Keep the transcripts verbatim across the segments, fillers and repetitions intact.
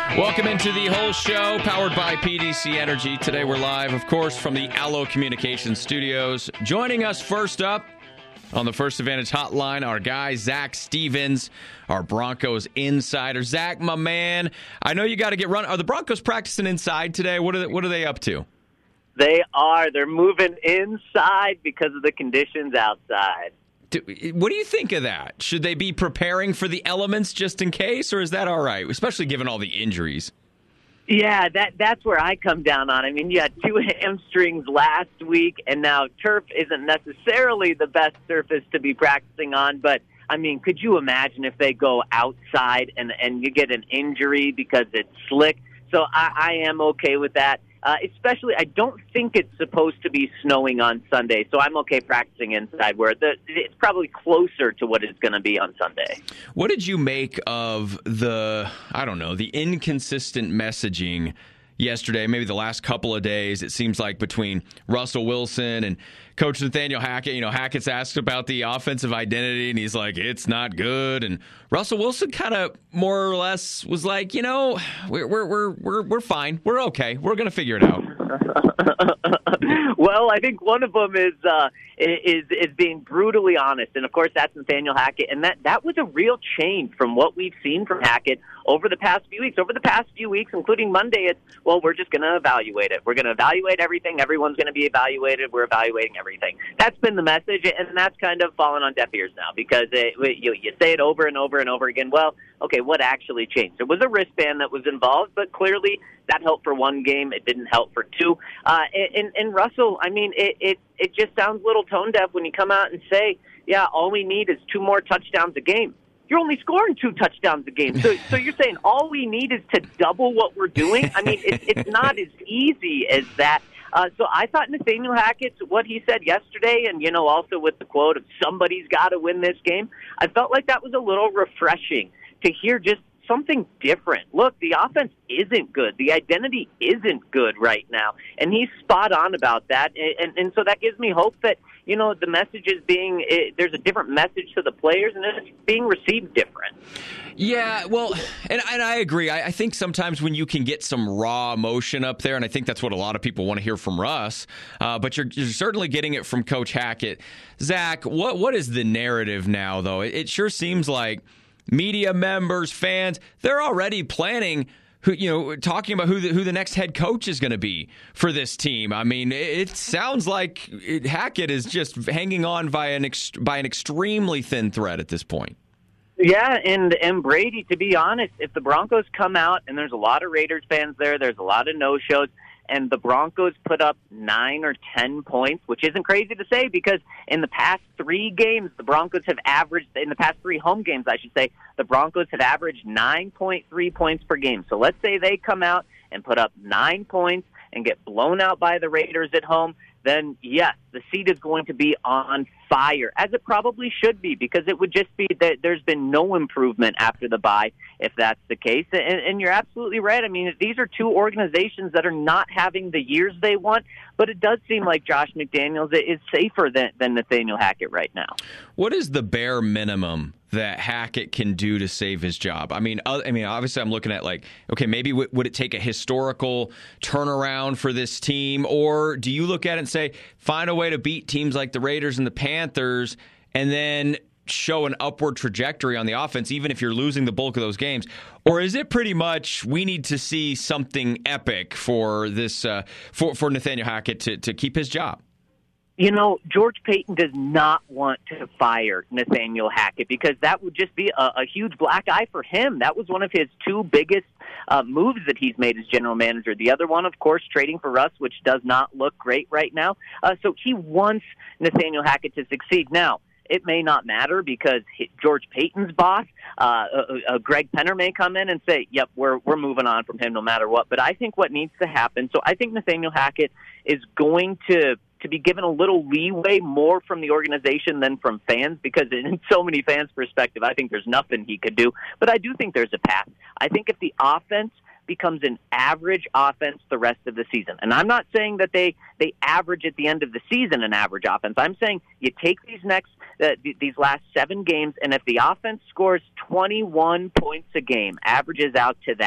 Welcome into the whole show, powered by P D C Energy. Today we're live, of course, from the Allo Communications Studios. Joining us first up on the First Advantage Hotline, our guy, Zach Stevens, our Broncos insider. Zach, my man, I know you got to get run. Are the Broncos practicing inside today? What are they, what are they up to? They are. They're moving inside because of the conditions outside. Do, what do you think of that? Should they be preparing for the elements just in case, or is that all right, especially given all the injuries? Yeah, that that's where I come down on. I mean, you had two hamstrings last week, and now turf isn't necessarily the best surface to be practicing on. But, I mean, could you imagine if they go outside and, and you get an injury because it's slick? So I, I am okay with that. Uh, especially, I don't think it's supposed to be snowing on Sunday, so I'm okay practicing inside where the, it's probably closer to what it's going to be on Sunday. What did you make of the, I don't know, the inconsistent messaging yesterday, maybe the last couple of days? It seems like between Russell Wilson and Coach Nathaniel Hackett, you know, Hackett's asked about the offensive identity, and he's like, it's not good. And Russell Wilson kind of more or less was like, you know, we're we're we're we're, we're fine, we're okay, we're going to figure it out. Well, I think one of them is uh, is is being brutally honest, and of course that's Nathaniel Hackett, and that that was a real change from what we've seen from Hackett over the past few weeks. Over the past few weeks, including Monday, it's well, we're just going to evaluate it. We're going to evaluate everything. Everyone's going to be evaluated. We're evaluating everything. That's been the message, and that's kind of fallen on deaf ears now because it, you you say it over and over and over again. Well, okay, what actually changed? There was a wristband that was involved, but clearly that helped for one game. It didn't help for two. Uh, and, and Russell, I mean, it, it, it just sounds a little tone deaf when you come out and say, yeah, all we need is two more touchdowns a game. You're only scoring two touchdowns a game. So, so you're saying all we need is to double what we're doing? I mean, it, it's not as easy as that. Uh, so I thought Nathaniel Hackett's, what he said yesterday, and, you know, also with the quote of somebody's got to win this game, I felt like that was a little refreshing to hear just something different. Look, the offense isn't good. The identity isn't good right now. And he's spot on about that. And, and, and so that gives me hope that, you know, the message is being, it, there's a different message to the players, and it's being received different. Yeah, well, and, and I agree. I, I think sometimes when you can get some raw emotion up there, and I think that's what a lot of people want to hear from Russ, uh, but you're, you're certainly getting it from Coach Hackett. Zach, what what is the narrative now, though? It, it sure seems like media members, fans, they're already planning who, you know, talking about who the, who the next head coach is going to be for this team. I mean, it, it sounds like it, Hackett is just hanging on by an ex, by an extremely thin thread at this point. Yeah, and, and Brady, to be honest, if the Broncos come out, and there's a lot of Raiders fans there, there's a lot of no-shows, and the Broncos put up nine or ten points, which isn't crazy to say because in the past three games, the Broncos have averaged, in the past three home games, I should say, the Broncos have averaged nine point three points per game. So let's say they come out and put up nine points and get blown out by the Raiders at home, then yes, the seat is going to be on fire, as it probably should be, because it would just be that there's been no improvement after the bye if that's the case. And, and you're absolutely right. I mean, these are two organizations that are not having the years they want, but it does seem like Josh McDaniels is safer than, than Nathaniel Hackett right now. What is the bare minimum that Hackett can do to save his job? I mean, I mean, obviously I'm looking at like, okay, maybe w- would it take a historical turnaround for this team? Or do you look at it and say, find a way to beat teams like the Raiders and the Panthers and then show an upward trajectory on the offense, even if you're losing the bulk of those games? Or is it pretty much we need to see something epic for this, uh, for, for Nathaniel Hackett to, to keep his job? You know, George Paton does not want to fire Nathaniel Hackett because that would just be a, a huge black eye for him. That was one of his two biggest uh, moves that he's made as general manager. The other one, of course, trading for Russ, which does not look great right now. Uh, so he wants Nathaniel Hackett to succeed. Now, it may not matter because George Paton's boss, uh, uh, uh, Greg Penner, may come in and say, yep, we're we're moving on from him no matter what. But I think what needs to happen, so I think Nathaniel Hackett is going to to be given a little leeway more from the organization than from fans, because in so many fans' perspective, I think there's nothing he could do. But I do think there's a path. I think if the offense becomes an average offense the rest of the season, and I'm not saying that they, they average at the end of the season an average offense. I'm saying you take these next uh, th- these last seven games, and if the offense scores twenty-one points a game, averages out to that,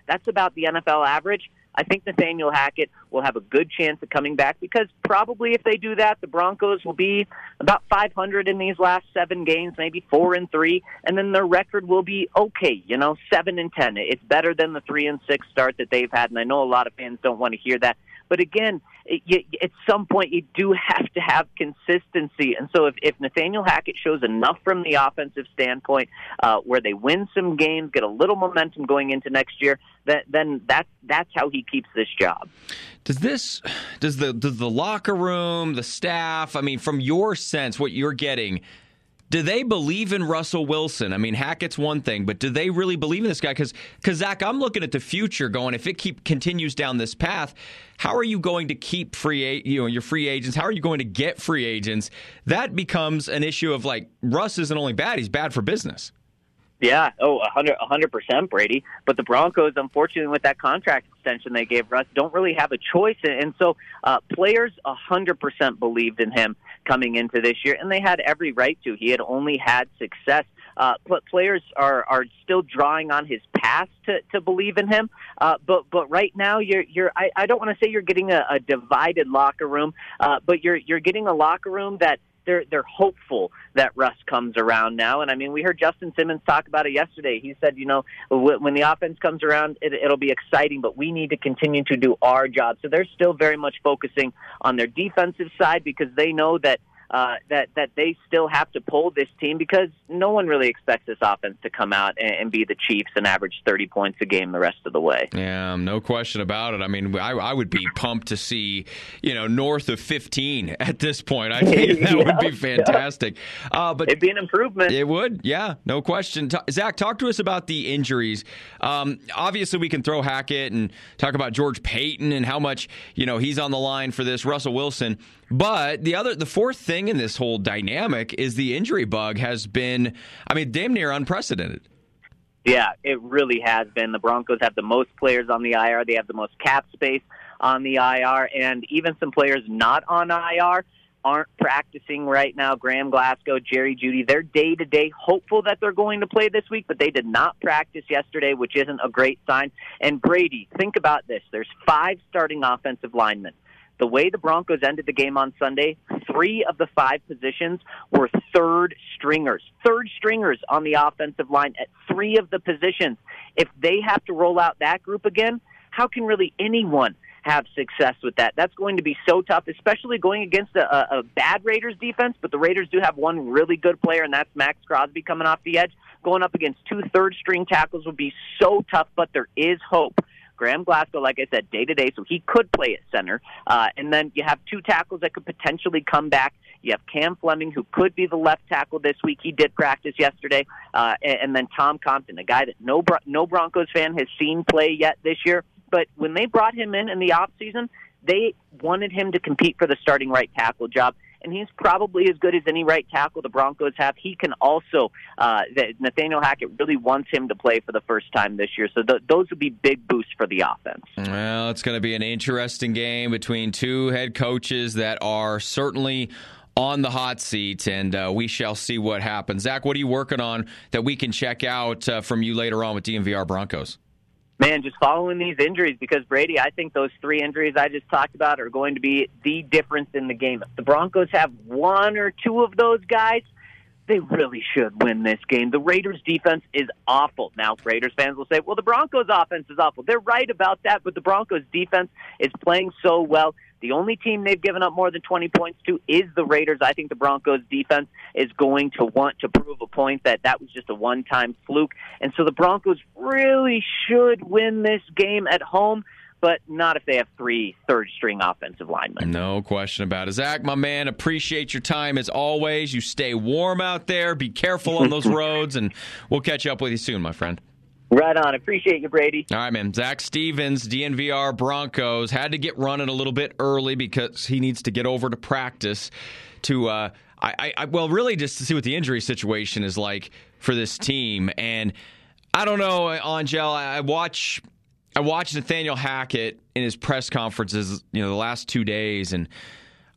That's about the N F L average. I think Nathaniel Hackett will have a good chance of coming back because probably if they do that, the Broncos will be about five hundred in these last seven games, maybe four and three, and then their record will be okay, you know, seven and ten. It's better than the three and six start that they've had, and I know a lot of fans don't want to hear that. But again, it, you, at some point you do have to have consistency. And so if, if Nathaniel Hackett shows enough from the offensive standpoint uh, where they win some games, get a little momentum going into next year, that, then that's, that's how he keeps this job. Does this, does the, does the locker room, the staff, I mean, from your sense, what you're getting, do they believe in Russell Wilson? I mean, Hackett's one thing, but do they really believe in this guy? Because, Zach, I'm looking at the future going, if it keep continues down this path, how are you going to keep free, you know, your free agents? How are you going to get free agents? That becomes an issue of, like, Russ isn't only bad, he's bad for business. Yeah, oh, one hundred, one hundred percent, Brady. But the Broncos, unfortunately, with that contract extension they gave Russ, don't really have a choice. And so uh, players one hundred percent believed in him coming into this year, and they had every right to. He had only had success. Uh, but players are, are still drawing on his past to, to believe in him. Uh, but but right now, you're you're. I, I don't want to say you're getting a, a divided locker room, uh, but you're you're getting a locker room that they're they're hopeful that Russ comes around now. And I mean, we heard Justin Simmons talk about it yesterday. He said, you know, when the offense comes around, it, it'll be exciting, but we need to continue to do our job. So they're still very much focusing on their defensive side because they know that. Uh, that that they still have to pull this team because no one really expects this offense to come out and, and be the Chiefs and average thirty points a game the rest of the way. Yeah, no question about it. I mean, I, I would be pumped to see, you know, north of fifteen at this point. I think that yeah, would be fantastic. Yeah. Uh, but it'd be an improvement. It would, yeah, no question. T- Zach, talk to us about the injuries. Um, obviously, we can throw Hackett and talk about George Paton and how much, you know, he's on the line for this, Russell Wilson. But the other, the fourth thing in this whole dynamic is the injury bug has been, I mean, damn near unprecedented. Yeah, it really has been. The Broncos have the most players on the I R. They have the most cap space on the I R. And even some players not on I R aren't practicing right now. Graham Glasgow, Jerry Jeudy, they're day-to-day hopeful that they're going to play this week, but they did not practice yesterday, which isn't a great sign. And Brady, think about this. There's five starting offensive linemen. The way the Broncos ended the game on Sunday, three of the five positions were third stringers. Third stringers on the offensive line at three of the positions. If they have to roll out that group again, how can really anyone have success with that? That's going to be so tough, especially going against a, a bad Raiders defense, but the Raiders do have one really good player, and that's Max Crosby coming off the edge. Going up against two third-string tackles would be so tough, but there is hope. Graham Glasgow, like I said, day-to-day, so he could play at center. Uh, and then you have two tackles that could potentially come back. You have Cam Fleming, who could be the left tackle this week. He did practice yesterday. Uh, and, and then Tom Compton, a guy that no, no Broncos fan has seen play yet this year. But when they brought him in in the offseason, they wanted him to compete for the starting right tackle job. And he's probably as good as any right tackle the Broncos have. He can also, uh, Nathaniel Hackett really wants him to play for the first time this year. So th- those would be big boosts for the offense. Well, it's going to be an interesting game between two head coaches that are certainly on the hot seat, and uh, we shall see what happens. Zach, what are you working on that we can check out uh, from you later on with D M V R Broncos? Man, just following these injuries because, Brady, I think those three injuries I just talked about are going to be the difference in the game. If the Broncos have one or two of those guys, they really should win this game. The Raiders' defense is awful. Now, Raiders fans will say, well, the Broncos' offense is awful. They're right about that, but the Broncos' defense is playing so well. The only team they've given up more than twenty points to is the Raiders. I think the Broncos' defense is going to want to prove a point that that was just a one-time fluke. And so the Broncos really should win this game at home, but not if they have three third-string offensive linemen. No question about it. Zach, my man, appreciate your time as always. You stay warm out there. Be careful on those roads, and we'll catch up with you soon, my friend. Right on. Appreciate you, Brady. All right, man. Zach Stevens, D N V R Broncos, had to get running a little bit early because he needs to get over to practice to, uh, I, I, well, really just to see what the injury situation is like for this team. And I don't know, Angel, I watch, I watched Nathaniel Hackett in his press conferences, you know, the last two days, and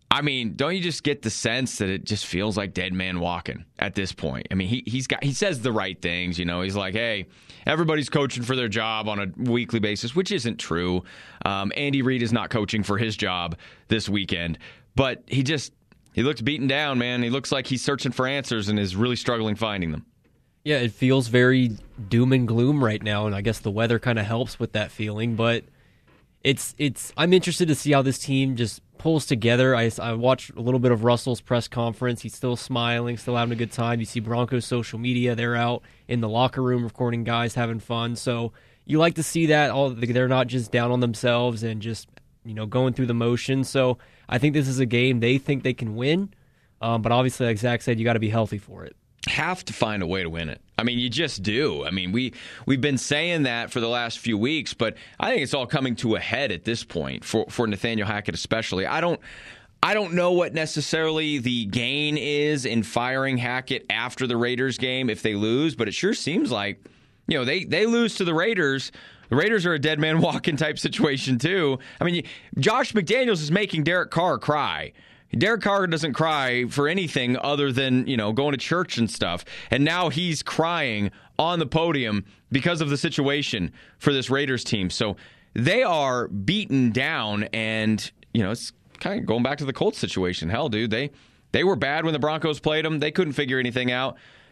I mean, don't you just get the sense that it just feels like dead man walking at this point? I mean, he he's got he says the right things, you know. He's like, hey, everybody's coaching for their job on a weekly basis, which isn't true. Um, Andy Reid is not coaching for his job this weekend, but he just he looks beaten down, man. He looks like he's searching for answers and is really struggling finding them. Yeah, it feels very doom and gloom right now, and I guess the weather kind of helps with that feeling, but it's it's I'm interested to see how this team just pulls together. I, I watched a little bit of Russell's press conference. He's still smiling, still having a good time. You see Broncos social media. They're out in the locker room recording guys having fun. So you like to see that. All they're not just down on themselves and just, you know, going through the motions. So I think this is a game they think they can win. Um, but obviously, like Zach said, you got to be healthy for it. Have to find a way to win it. I mean, you just do. I mean, we, we've been saying that for the last few weeks, but I think it's all coming to a head at this point for, for Nathaniel Hackett especially. I don't I don't know what necessarily the gain is in firing Hackett after the Raiders game if they lose, but it sure seems like, you know, they, they lose to the Raiders. The Raiders are a dead man walking type situation too. I mean, Josh McDaniels is making Derek Carr cry. Derek Carr doesn't cry for anything other than, you know, going to church and stuff. And now he's crying on the podium because of the situation for this Raiders team. So they are beaten down, and, you know, it's kind of going back to the Colts situation. Hell, dude, they, they were bad when the Broncos played them. They couldn't figure anything out.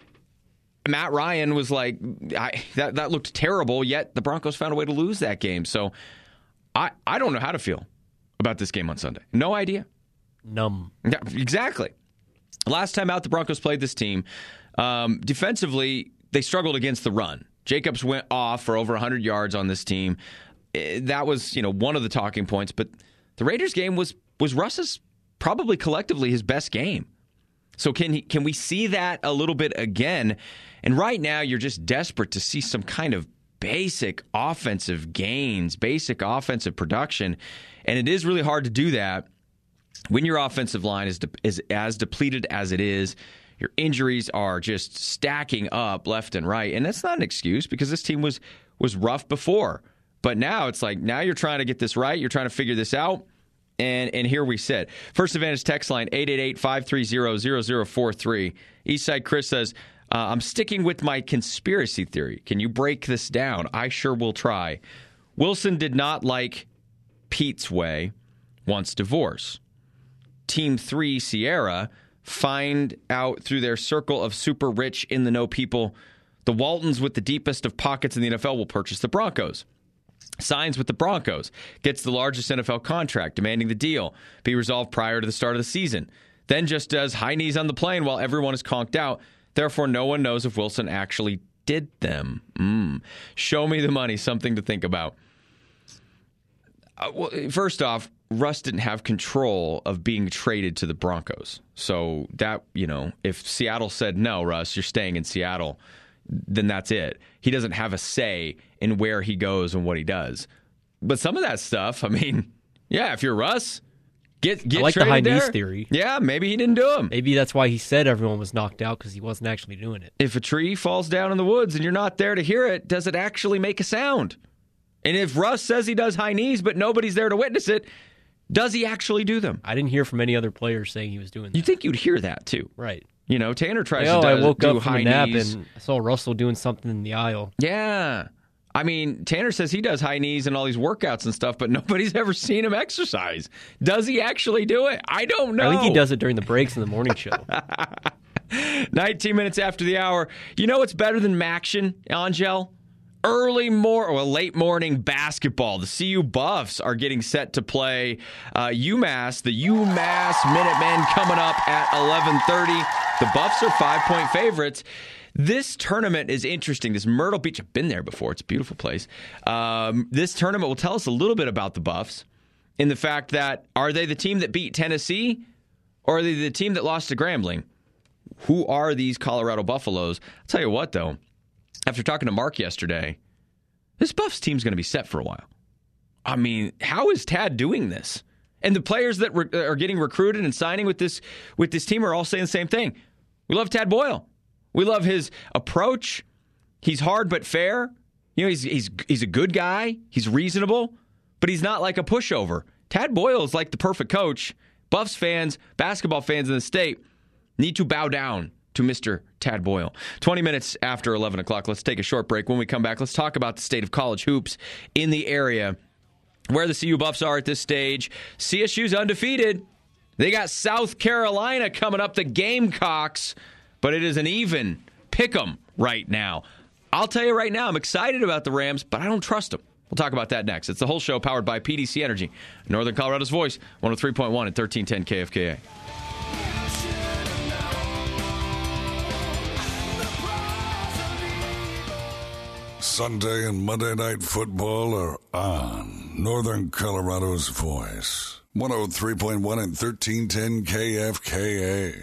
Matt Ryan was like, I, that, that looked terrible, yet the Broncos found a way to lose that game. So I, I don't know how to feel about this game on Sunday. No idea. Numb. Yeah, exactly. Last time out, the Broncos played this team. Um, defensively, they struggled against the run. Jacobs went off for over one hundred yards on this team. That was, you know, one of the talking points. But the Raiders game was was Russ's probably collectively his best game. So can he, can we see that a little bit again? And right now, you're just desperate to see some kind of basic offensive gains, basic offensive production. And it is really hard to do that when your offensive line is, de- is as depleted as it is. Your injuries are just stacking up left and right. And that's not an excuse, because this team was was rough before. But now it's like, now you're trying to get this right. You're trying to figure this out. And and here we sit. First Advantage text line, eight eight eight, five three zero, zero zero four three. Eastside Chris says, uh, I'm sticking with my conspiracy theory. Can you break this down? I sure will try. Wilson did not like Pete's way, wants divorce. Team three, Sierra, find out through their circle of super rich in the know people, the Waltons with the deepest of pockets in the N F L will purchase the Broncos. Signs with the Broncos, gets the largest N F L contract, demanding the deal be resolved prior to the start of the season. Then just does high knees on the plane while everyone is conked out. Therefore, no one knows if Wilson actually did them. Mm. Show me the money, something to think about. Uh, well, first off, Russ didn't have control of being traded to the Broncos. So that, you know, if Seattle said, no, Russ, you're staying in Seattle, then that's it. He doesn't have a say in where he goes and what he does. But some of that stuff, I mean, yeah, if you're Russ, get get I like traded the high there. knees theory. Yeah, maybe he didn't do them. Maybe that's why he said everyone was knocked out, because he wasn't actually doing it. If a tree falls down in the woods and you're not there to hear it, does it actually make a sound? And if Russ says he does high knees, but nobody's there to witness it, does he actually do them? I didn't hear from any other players saying he was doing that. You think you'd hear that, too. Right. You know, Tanner tries like, to oh, do, I woke do up from high a nap knees. and I saw Russell doing something in the aisle. Yeah. I mean, Tanner says he does high knees and all these workouts and stuff, but nobody's ever seen him exercise. Does he actually do it? I don't know. I think he does it during the breaks in the morning show. nineteen minutes after the hour. You know what's better than Maction, Angel? Early mor- or late morning basketball. The C U Buffs are getting set to play uh, UMass. The UMass Minutemen coming up at eleven thirty. The Buffs are five-point favorites. This tournament is interesting. This Myrtle Beach, I've been there before. It's a beautiful place. Um, this tournament will tell us a little bit about the Buffs in the fact that, are they the team that beat Tennessee, or are they the team that lost to Grambling? Who are these Colorado Buffaloes? I'll tell you what, though. After talking to Mark yesterday, this Buffs team's going to be set for a while. I mean, how is Tad doing this? And the players that re- are getting recruited and signing with this with this team are all saying the same thing. We love Tad Boyle. We love his approach. He's hard but fair. You know, he's he's he's a good guy. He's reasonable, but he's not like a pushover. Tad Boyle is like the perfect coach, Buffs fans, basketball fans in the state need to bow down to Mister Tad Boyle. twenty minutes after eleven o'clock. Let's take a short break. When we come back, let's talk about the state of college hoops in the area, where the C U Buffs are at this stage. C S U's undefeated. They got South Carolina coming up, the Gamecocks, but it is an even pick'em right now. I'll tell you right now, I'm excited about the Rams, but I don't trust them. We'll talk about that next. It's the whole show powered by P D C Energy, Northern Colorado's voice, one oh three point one and thirteen ten K F K A. Sunday and Monday Night Football are on Northern Colorado's voice, one oh three point one and thirteen ten K F K A.